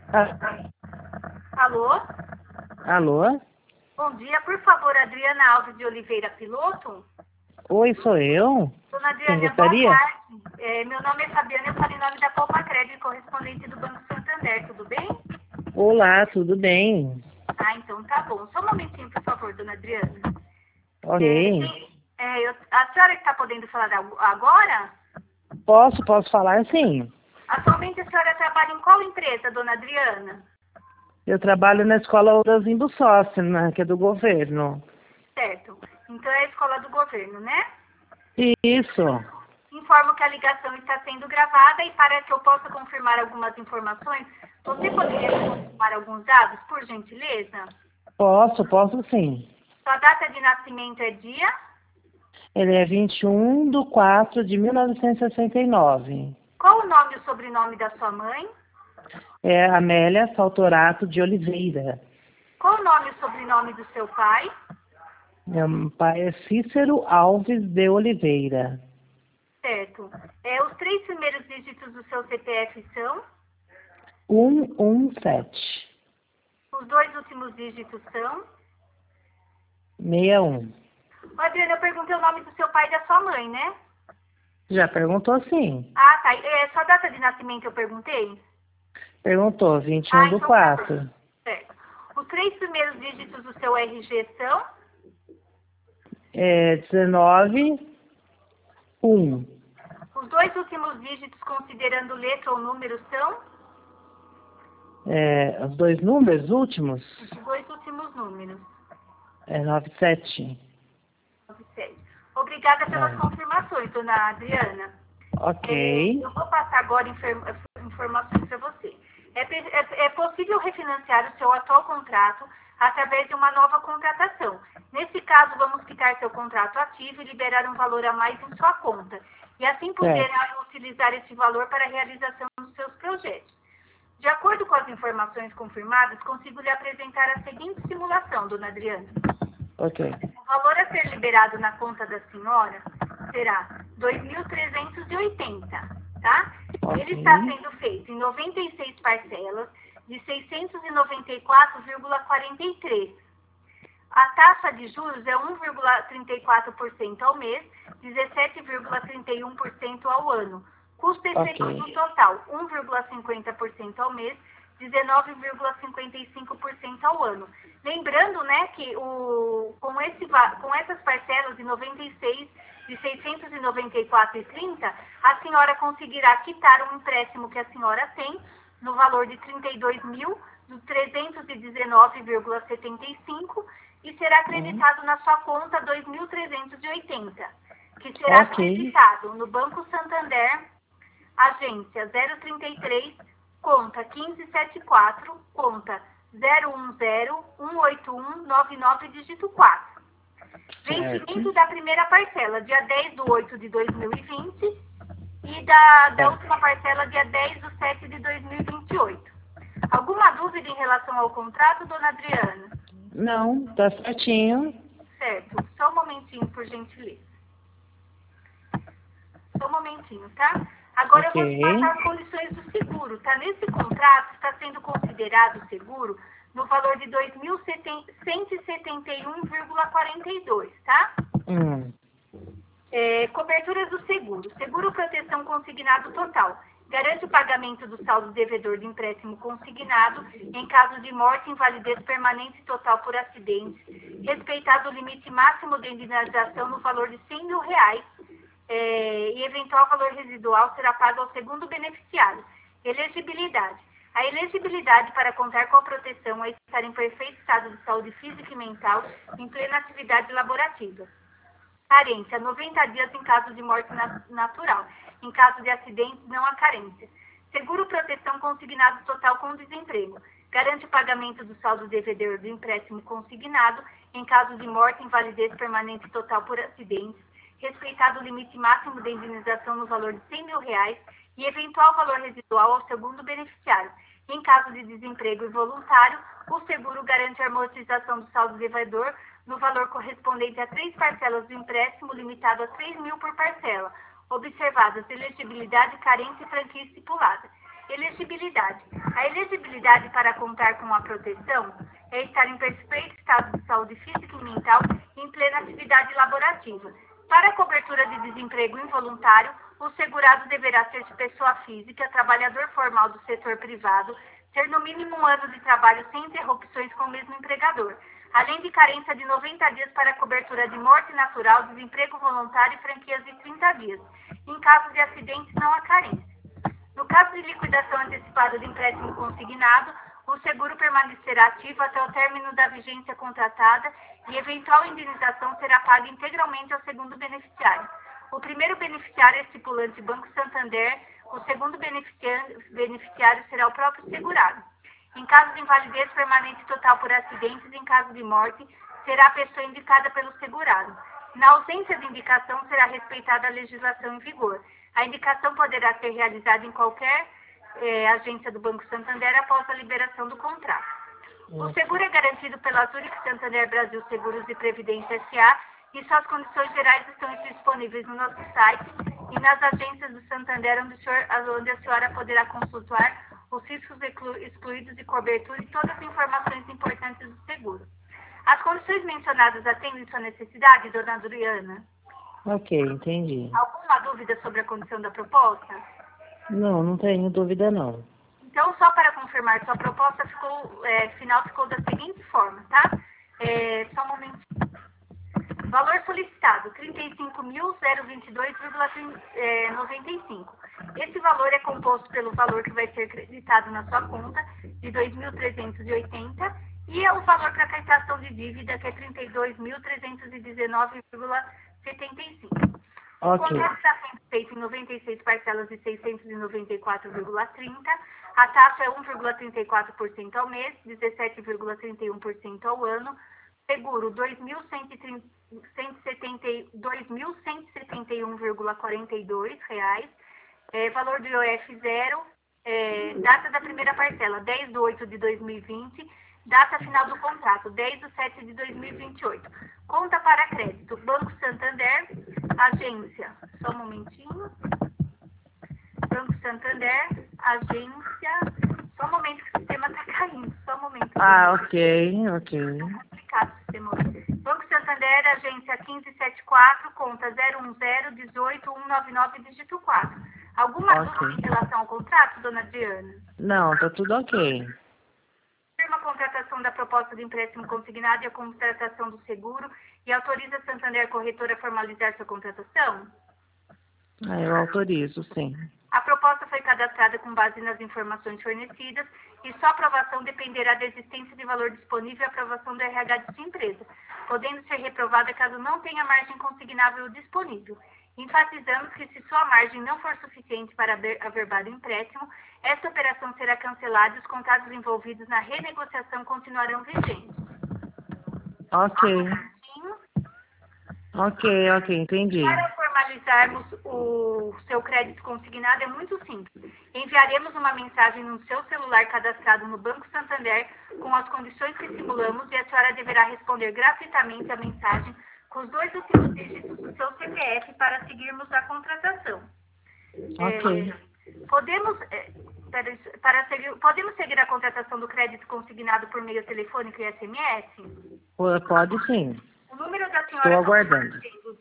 Ah, Alô? alô? Bom dia, por favor, Adriana Alves de Oliveira Piloto. Oi, sou eu? Dona Quem Adriana, boa gostaria? tarde. Meu nome é Fabiana, eu falo em nome da Copa Crédito, correspondente do Banco Santander, tudo bem? Olá, tudo bem? Ah, então tá bom. Só um momentinho, por favor, dona Adriana. Ok. A senhora está podendo falar agora? Posso falar sim. Atualmente a senhora trabalha em qual empresa, dona Adriana? Eu trabalho na escola Ouras Sócio, né, que é do governo. Certo. Então é a escola do governo, né? Isso. Informo que a ligação está sendo gravada e para que eu possa confirmar algumas informações, você poderia me confirmar alguns dados, por gentileza? Posso sim. Sua data de nascimento é dia? Ele é 21/4/1969. Qual o nome e o sobrenome da sua mãe? É Amélia Saltorato de Oliveira. Qual o nome e o sobrenome do seu pai? Meu pai é Cícero Alves de Oliveira. Certo. Os três primeiros dígitos do seu CPF são? 117. Os dois últimos dígitos são? 61. Ô, Adriana, eu perguntei o nome do seu pai e da sua mãe, né? Já perguntou sim. Ah, tá. Sua data de nascimento eu perguntei? Perguntou, 21 Ah, do então tá bom. 4. Certo. Os três primeiros dígitos do seu RG são? 19, 1. Os dois últimos dígitos, considerando letra ou número, são? Os dois números últimos Os dois últimos números. é 97. 97. Obrigada pelas É. confirmações, dona Adriana. Ok. Eu vou passar agora informações para você. É possível refinanciar o seu atual contrato através de uma nova contratação. Nesse caso, vamos quitar seu contrato ativo e liberar um valor a mais em sua conta. E assim poderá utilizar esse valor para a realização dos seus projetos. De acordo com as informações confirmadas, consigo lhe apresentar a seguinte simulação, dona Adriana. Ok. O valor a ser liberado na conta da senhora será 2.380, tá? Ok. Ele está sendo feito em 96 parcelas de 694,43. A taxa de juros é 1,34% ao mês, 17,31% ao ano. Custo efetivo total, 1,50% ao mês, 19,55% ao ano. Lembrando, né, que com essas parcelas de 96 de 694,30, a senhora conseguirá quitar um empréstimo que a senhora tem no valor de 32.319,75 e será acreditado na sua conta 2.380, que será acreditado no Banco Santander, agência 033, conta 1574, conta 010-181-99, dígito 4. Vencimento da primeira parcela, dia 10/8/2020, e da última parcela, dia 10/7/2028. Alguma dúvida em relação ao contrato, dona Adriana? Não, tá certinho. Certo. Só um momentinho, por gentileza. Só um momentinho, tá? Agora eu vou te passar as condições do seguro, tá? Nesse contrato está sendo considerado o seguro no valor de 2.171,42, tá? Coberturas do seguro. Seguro proteção consignado total. Garante o pagamento do saldo devedor de empréstimo consignado em caso de morte, invalidez permanente total por acidente, respeitado o limite máximo de indenização no valor de R$100.000, e eventual valor residual será pago ao segundo beneficiário. Elegibilidade. A elegibilidade para contar com a proteção é estar em perfeito estado de saúde física e mental, em plena atividade laborativa. Carência, 90 dias em caso de morte natural. Em caso de acidente, não há carência. Seguro proteção consignado total com desemprego. Garante o pagamento do saldo devedor do empréstimo consignado em caso de morte, invalidez permanente total por acidente, respeitado o limite máximo de indenização no valor de R$100.000 e eventual valor residual ao segundo beneficiário. Em caso de desemprego involuntário, o seguro garante a amortização do saldo devedor no valor correspondente a 3 parcelas do empréstimo, limitado a R$3.000 por parcela, observadas elegibilidade, carência e franquia estipulada. Elegibilidade. A elegibilidade para contar com a proteção é estar em perfeito estado de saúde física e mental e em plena atividade laborativa. Para a cobertura de desemprego involuntário, o segurado deverá ser de pessoa física, trabalhador formal do setor privado, ter no mínimo 1 ano de trabalho sem interrupções com o mesmo empregador, além de carência de 90 dias para a cobertura de morte natural, desemprego voluntário e franquias de 30 dias. Em caso de acidentes, não há carência. No caso de liquidação antecipada de empréstimo consignado, o seguro permanecerá ativo até o término da vigência contratada e eventual indenização será paga integralmente ao segundo beneficiário. O primeiro beneficiário é estipulante Banco Santander, o segundo beneficiário será o próprio segurado. Em caso de invalidez permanente total por acidentes, em caso de morte, será a pessoa indicada pelo segurado. Na ausência de indicação, será respeitada a legislação em vigor. A indicação poderá ser realizada em qualquer agência do Banco Santander após a liberação do contrato. O seguro é garantido pela Zurich Santander Brasil Seguros e Previdência S.A. e suas condições gerais estão disponíveis no nosso site e nas agências do Santander, onde a senhora poderá consultar os riscos excluídos de cobertura e todas as informações importantes do seguro. As condições mencionadas atendem sua necessidade, dona Adriana? Ok, entendi. Alguma dúvida sobre a condição da proposta? Não, não tenho dúvida não. Então, só para confirmar, sua proposta final ficou da seguinte forma, tá? Só um momentinho. Valor solicitado, R$ 35.022,95. Esse valor é composto pelo valor que vai ser creditado na sua conta, de R$ 2.380, e é o valor para quitação de dívida, que é R$ 32.319,75. O contrato está sendo feito em 96 parcelas de 694,30. A taxa é 1,34% ao mês, 17,31% ao ano. Seguro, R$ 2.171,42. Valor do IOF zero. Data da primeira parcela, 10/8/2020. Data final do contrato, 10/7/2028. Conta para crédito, Banco Santander, agência, só um momentinho. Banco Santander, agência, só um momento que o sistema está caindo, só um momento. Ok. Tá complicado o sistema hoje. Banco Santander, agência 1574, conta 010-18-199, dígito 4. Alguma dúvida em relação ao contrato, dona Adriana? Não, tá tudo ok. A contratação da proposta de empréstimo consignado e a contratação do seguro e autoriza a Santander Corretora a formalizar sua contratação? Eu autorizo, sim. A proposta foi cadastrada com base nas informações fornecidas e sua aprovação dependerá da existência de valor disponível e aprovação do RH de sua empresa, podendo ser reprovada caso não tenha margem consignável disponível. Enfatizamos que se sua margem não for suficiente para averbar o empréstimo, esta operação será cancelada e os contratos envolvidos na renegociação continuarão vigentes. Ok, entendi. Para formalizarmos o seu crédito consignado é muito simples. Enviaremos uma mensagem no seu celular cadastrado no Banco Santander com as condições que simulamos e a senhora deverá responder gratuitamente a mensagem com os 2 últimos dígitos do seu CPF para seguirmos a contratação. Ok. Podemos seguir a contratação do crédito consignado por meio telefônico e SMS? Pode sim. O número da senhora Estou aguardando.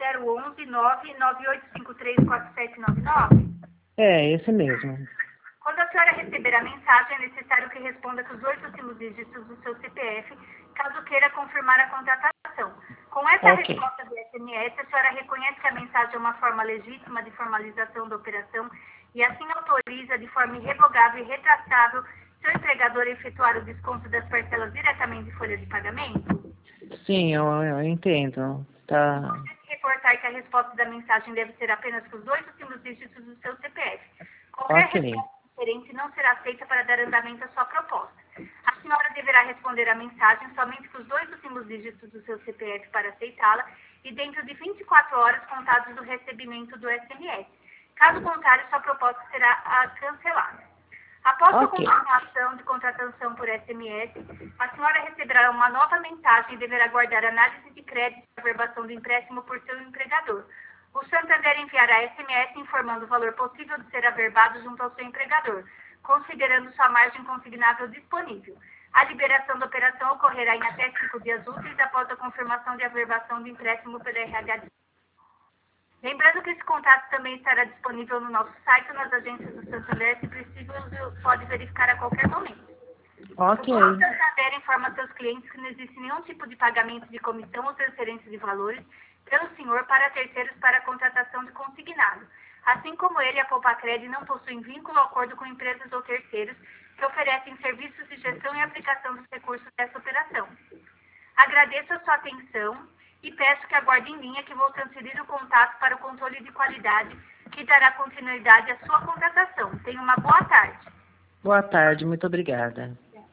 011-99853-4799? Esse mesmo. Quando a senhora receber a mensagem, é necessário que responda com os 2 últimos dígitos do seu CPF, caso queira confirmar a contratação. Com essa resposta do SMS, a senhora reconhece que a mensagem é uma forma legítima de formalização da operação e assim autoriza de forma irrevogável e retratável seu empregador a efetuar o desconto das parcelas diretamente de folha de pagamento? Sim, eu entendo. Tá. Pode reportar que a resposta da mensagem deve ser apenas com os 2 últimos dígitos do seu CPF. Qualquer resposta diferente não será aceita para dar andamento à sua proposta. A senhora deverá responder a mensagem somente com os 2 últimos dígitos do seu CPF para aceitá-la e dentro de 24 horas contados do recebimento do SMS. Caso contrário, sua proposta será cancelada. Após a confirmação de contratação por SMS, a senhora receberá uma nova mensagem e deverá aguardar análise de crédito e averbação do empréstimo por seu empregador. O Santander enviará SMS informando o valor possível de ser averbado junto ao seu empregador. considerando sua margem consignável disponível. A liberação da operação ocorrerá em até 5 dias úteis após a confirmação de averbação do empréstimo pelo RH. Lembrando que esse contrato também estará disponível no nosso site ou nas agências do Santander, se possível, pode verificar a qualquer momento. Ok. O Banco Santander informa seus clientes que não existe nenhum tipo de pagamento de comissão ou transferência de valores pelo senhor para terceiros para a contratação de consignado. Assim como ele, a Poupa-Cred não possui vínculo ou acordo com empresas ou terceiros que oferecem serviços de gestão e aplicação dos recursos dessa operação. Agradeço a sua atenção e peço que aguarde em linha que vou transferir o contato para o controle de qualidade que dará continuidade à sua contratação. Tenha uma boa tarde. Boa tarde, muito obrigada.